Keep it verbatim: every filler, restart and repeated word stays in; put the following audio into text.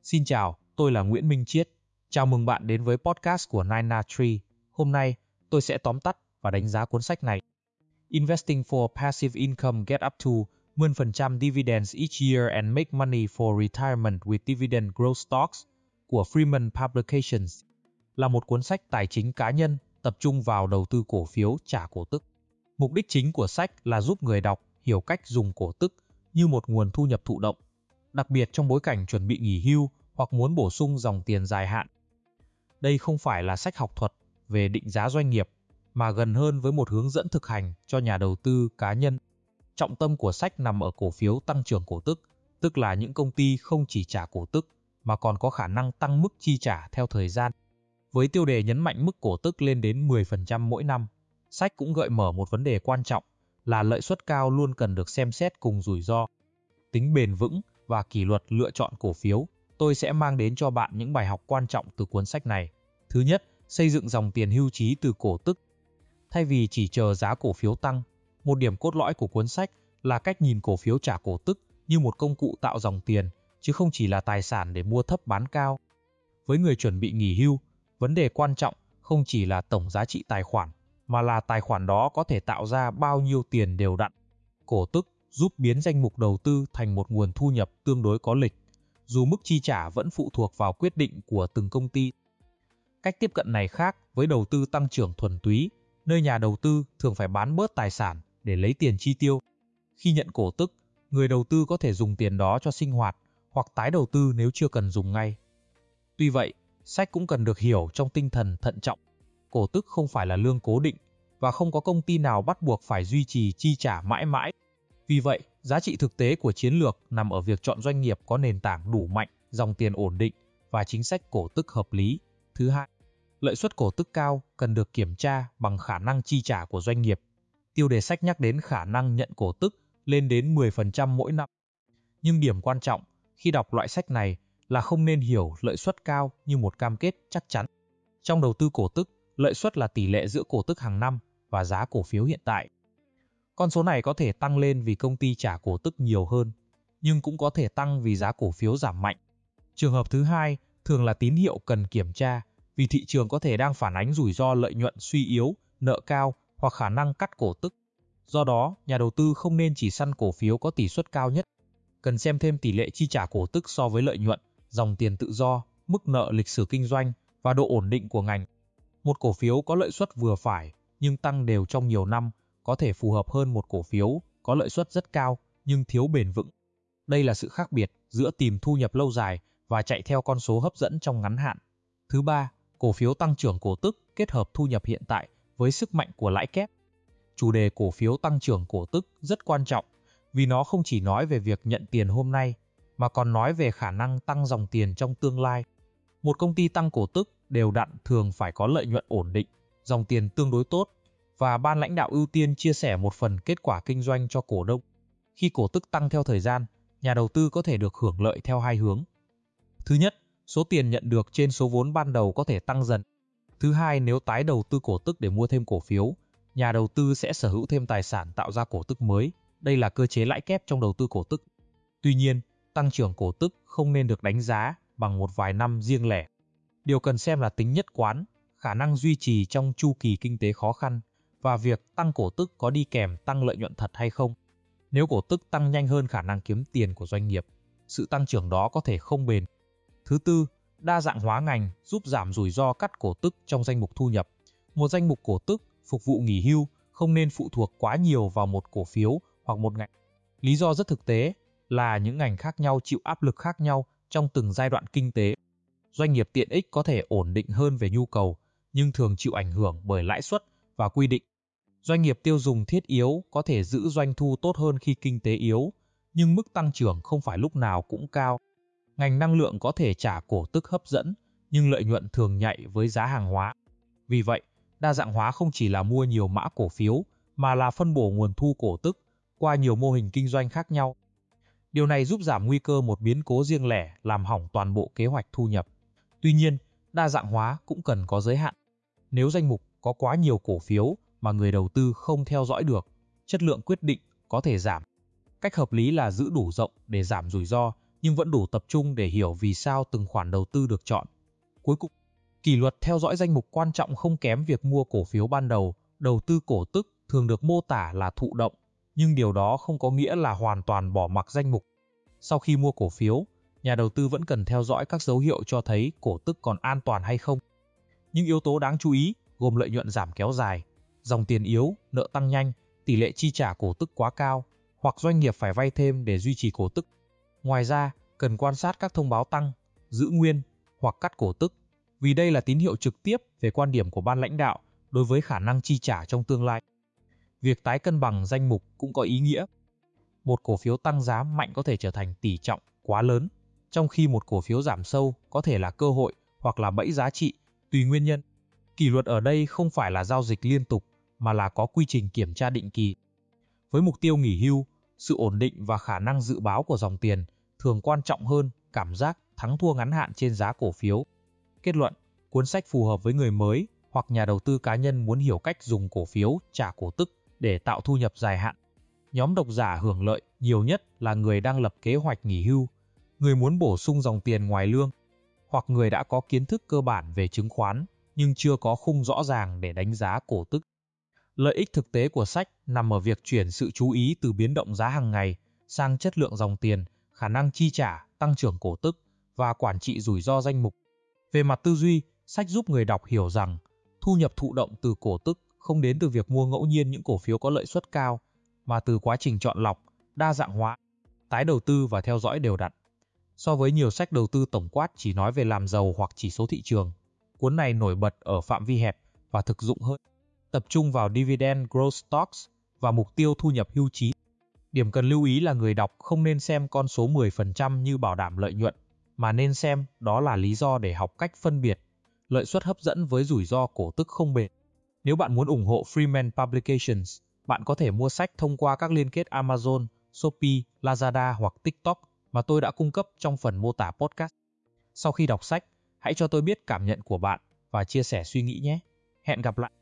Xin chào, tôi là Nguyễn Minh Chiết. Chào mừng bạn đến với podcast của Nine Nine Tree. Hôm nay, tôi sẽ tóm tắt và đánh giá cuốn sách này. Investing for Passive Income Get Up to mười phần trăm Dividends Each Year and Make Money for Retirement with Dividend Growth Stocks của Freeman Publications là một cuốn sách tài chính cá nhân tập trung vào đầu tư cổ phiếu trả cổ tức. Mục đích chính của sách là giúp người đọc hiểu cách dùng cổ tức như một nguồn thu nhập thụ động, đặc biệt trong bối cảnh chuẩn bị nghỉ hưu hoặc muốn bổ sung dòng tiền dài hạn. Đây không phải là sách học thuật về định giá doanh nghiệp, mà gần hơn với một hướng dẫn thực hành cho nhà đầu tư cá nhân. Trọng tâm của sách nằm ở cổ phiếu tăng trưởng cổ tức, tức là những công ty không chỉ trả cổ tức, mà còn có khả năng tăng mức chi trả theo thời gian. Với tiêu đề nhấn mạnh mức cổ tức lên đến mười phần trăm mỗi năm, sách cũng gợi mở một vấn đề quan trọng là lợi suất cao luôn cần được xem xét cùng rủi ro. Tính bền vững và kỷ luật lựa chọn cổ phiếu, tôi sẽ mang đến cho bạn những bài học quan trọng từ cuốn sách này. Thứ nhất, xây dựng dòng tiền hưu trí từ cổ tức. Thay vì chỉ chờ giá cổ phiếu tăng, một điểm cốt lõi của cuốn sách là cách nhìn cổ phiếu trả cổ tức như một công cụ tạo dòng tiền, chứ không chỉ là tài sản để mua thấp bán cao. Với người chuẩn bị nghỉ hưu, vấn đề quan trọng không chỉ là tổng giá trị tài khoản, mà là tài khoản đó có thể tạo ra bao nhiêu tiền đều đặn. Cổ tức giúp biến danh mục đầu tư thành một nguồn thu nhập tương đối có lịch, dù mức chi trả vẫn phụ thuộc vào quyết định của từng công ty. Cách tiếp cận này khác với đầu tư tăng trưởng thuần túy, nơi nhà đầu tư thường phải bán bớt tài sản để lấy tiền chi tiêu. Khi nhận cổ tức, người đầu tư có thể dùng tiền đó cho sinh hoạt hoặc tái đầu tư nếu chưa cần dùng ngay. Tuy vậy, sách cũng cần được hiểu trong tinh thần thận trọng. Cổ tức không phải là lương cố định và không có công ty nào bắt buộc phải duy trì chi trả mãi mãi. Vì vậy, giá trị thực tế của chiến lược nằm ở việc chọn doanh nghiệp có nền tảng đủ mạnh, dòng tiền ổn định và chính sách cổ tức hợp lý. Thứ hai, lợi suất cổ tức cao cần được kiểm tra bằng khả năng chi trả của doanh nghiệp. Tiêu đề sách nhắc đến khả năng nhận cổ tức lên đến mười phần trăm mỗi năm. Nhưng điểm quan trọng khi đọc loại sách này là không nên hiểu lợi suất cao như một cam kết chắc chắn. Trong đầu tư cổ tức, lợi suất là tỷ lệ giữa cổ tức hàng năm và giá cổ phiếu hiện tại. Con số này có thể tăng lên vì công ty trả cổ tức nhiều hơn, nhưng cũng có thể tăng vì giá cổ phiếu giảm mạnh. Trường hợp thứ hai thường là tín hiệu cần kiểm tra, vì thị trường có thể đang phản ánh rủi ro lợi nhuận suy yếu, nợ cao hoặc khả năng cắt cổ tức. Do đó, nhà đầu tư không nên chỉ săn cổ phiếu có tỷ suất cao nhất. Cần xem thêm tỷ lệ chi trả cổ tức so với lợi nhuận, dòng tiền tự do, mức nợ lịch sử kinh doanh và độ ổn định của ngành. Một cổ phiếu có lợi suất vừa phải nhưng tăng đều trong nhiều năm có thể phù hợp hơn một cổ phiếu có lợi suất rất cao nhưng thiếu bền vững. Đây là sự khác biệt giữa tìm thu nhập lâu dài và chạy theo con số hấp dẫn trong ngắn hạn. Thứ ba, cổ phiếu tăng trưởng cổ tức kết hợp thu nhập hiện tại với sức mạnh của lãi kép. Chủ đề cổ phiếu tăng trưởng cổ tức rất quan trọng vì nó không chỉ nói về việc nhận tiền hôm nay mà còn nói về khả năng tăng dòng tiền trong tương lai. Một công ty tăng cổ tức đều đặn thường phải có lợi nhuận ổn định, dòng tiền tương đối tốt và ban lãnh đạo ưu tiên chia sẻ một phần kết quả kinh doanh cho cổ đông. Khi cổ tức tăng theo thời gian, nhà đầu tư có thể được hưởng lợi theo hai hướng. Thứ nhất, số tiền nhận được trên số vốn ban đầu có thể tăng dần. Thứ hai, nếu tái đầu tư cổ tức để mua thêm cổ phiếu, nhà đầu tư sẽ sở hữu thêm tài sản tạo ra cổ tức mới. Đây là cơ chế lãi kép trong đầu tư cổ tức. Tuy nhiên, tăng trưởng cổ tức không nên được đánh giá bằng một vài năm riêng lẻ. Điều cần xem là tính nhất quán, khả năng duy trì trong chu kỳ kinh tế khó khăn và việc tăng cổ tức có đi kèm tăng lợi nhuận thật hay không. Nếu cổ tức tăng nhanh hơn khả năng kiếm tiền của doanh nghiệp, sự tăng trưởng đó có thể không bền. Thứ tư, đa dạng hóa ngành giúp giảm rủi ro cắt cổ tức trong danh mục thu nhập. Một danh mục cổ tức phục vụ nghỉ hưu không nên phụ thuộc quá nhiều vào một cổ phiếu hoặc một ngành. Lý do rất thực tế là những ngành khác nhau chịu áp lực khác nhau trong từng giai đoạn kinh tế. Doanh nghiệp tiện ích có thể ổn định hơn về nhu cầu, nhưng thường chịu ảnh hưởng bởi lãi suất và quy định. Doanh nghiệp tiêu dùng thiết yếu có thể giữ doanh thu tốt hơn khi kinh tế yếu, nhưng mức tăng trưởng không phải lúc nào cũng cao. Ngành năng lượng có thể trả cổ tức hấp dẫn, nhưng lợi nhuận thường nhạy với giá hàng hóa. Vì vậy, đa dạng hóa không chỉ là mua nhiều mã cổ phiếu, mà là phân bổ nguồn thu cổ tức qua nhiều mô hình kinh doanh khác nhau. Điều này giúp giảm nguy cơ một biến cố riêng lẻ làm hỏng toàn bộ kế hoạch thu nhập. Tuy nhiên, đa dạng hóa cũng cần có giới hạn. Nếu danh mục có quá nhiều cổ phiếu mà người đầu tư không theo dõi được, chất lượng quyết định có thể giảm. Cách hợp lý là giữ đủ rộng để giảm rủi ro, nhưng vẫn đủ tập trung để hiểu vì sao từng khoản đầu tư được chọn. Cuối cùng, kỷ luật theo dõi danh mục quan trọng không kém việc mua cổ phiếu ban đầu. Đầu tư cổ tức thường được mô tả là thụ động, nhưng điều đó không có nghĩa là hoàn toàn bỏ mặc danh mục. Sau khi mua cổ phiếu, nhà đầu tư vẫn cần theo dõi các dấu hiệu cho thấy cổ tức còn an toàn hay không. Những yếu tố đáng chú ý gồm lợi nhuận giảm kéo dài, dòng tiền yếu, nợ tăng nhanh, tỷ lệ chi trả cổ tức quá cao, hoặc doanh nghiệp phải vay thêm để duy trì cổ tức. Ngoài ra, cần quan sát các thông báo tăng, giữ nguyên hoặc cắt cổ tức, vì đây là tín hiệu trực tiếp về quan điểm của ban lãnh đạo đối với khả năng chi trả trong tương lai. Việc tái cân bằng danh mục cũng có ý nghĩa. Một cổ phiếu tăng giá mạnh có thể trở thành tỷ trọng quá lớn, trong khi một cổ phiếu giảm sâu có thể là cơ hội hoặc là bẫy giá trị, tùy nguyên nhân. Kỷ luật ở đây không phải là giao dịch liên tục, mà là có quy trình kiểm tra định kỳ. Với mục tiêu nghỉ hưu, sự ổn định và khả năng dự báo của dòng tiền thường quan trọng hơn cảm giác thắng thua ngắn hạn trên giá cổ phiếu. Kết luận, cuốn sách phù hợp với người mới hoặc nhà đầu tư cá nhân muốn hiểu cách dùng cổ phiếu trả cổ tức để tạo thu nhập dài hạn. Nhóm độc giả hưởng lợi nhiều nhất là người đang lập kế hoạch nghỉ hưu, người muốn bổ sung dòng tiền ngoài lương, hoặc người đã có kiến thức cơ bản về chứng khoán nhưng chưa có khung rõ ràng để đánh giá cổ tức. Lợi ích thực tế của sách nằm ở việc chuyển sự chú ý từ biến động giá hàng ngày sang chất lượng dòng tiền, khả năng chi trả, tăng trưởng cổ tức và quản trị rủi ro danh mục. Về mặt tư duy, sách giúp người đọc hiểu rằng thu nhập thụ động từ cổ tức không đến từ việc mua ngẫu nhiên những cổ phiếu có lợi suất cao, mà từ quá trình chọn lọc, đa dạng hóa, tái đầu tư và theo dõi đều đặn. So với nhiều sách đầu tư tổng quát chỉ nói về làm giàu hoặc chỉ số thị trường, cuốn này nổi bật ở phạm vi hẹp và thực dụng hơn, tập trung vào dividend growth stocks và mục tiêu thu nhập hưu trí. Điểm cần lưu ý là người đọc không nên xem con số mười phần trăm như bảo đảm lợi nhuận, mà nên xem đó là lý do để học cách phân biệt lợi suất hấp dẫn với rủi ro cổ tức không bền. Nếu bạn muốn ủng hộ Freeman Publications, bạn có thể mua sách thông qua các liên kết Amazon, Shopee, Lazada hoặc TikTok mà tôi đã cung cấp trong phần mô tả podcast. Sau khi đọc sách, hãy cho tôi biết cảm nhận của bạn và chia sẻ suy nghĩ nhé. Hẹn gặp lại!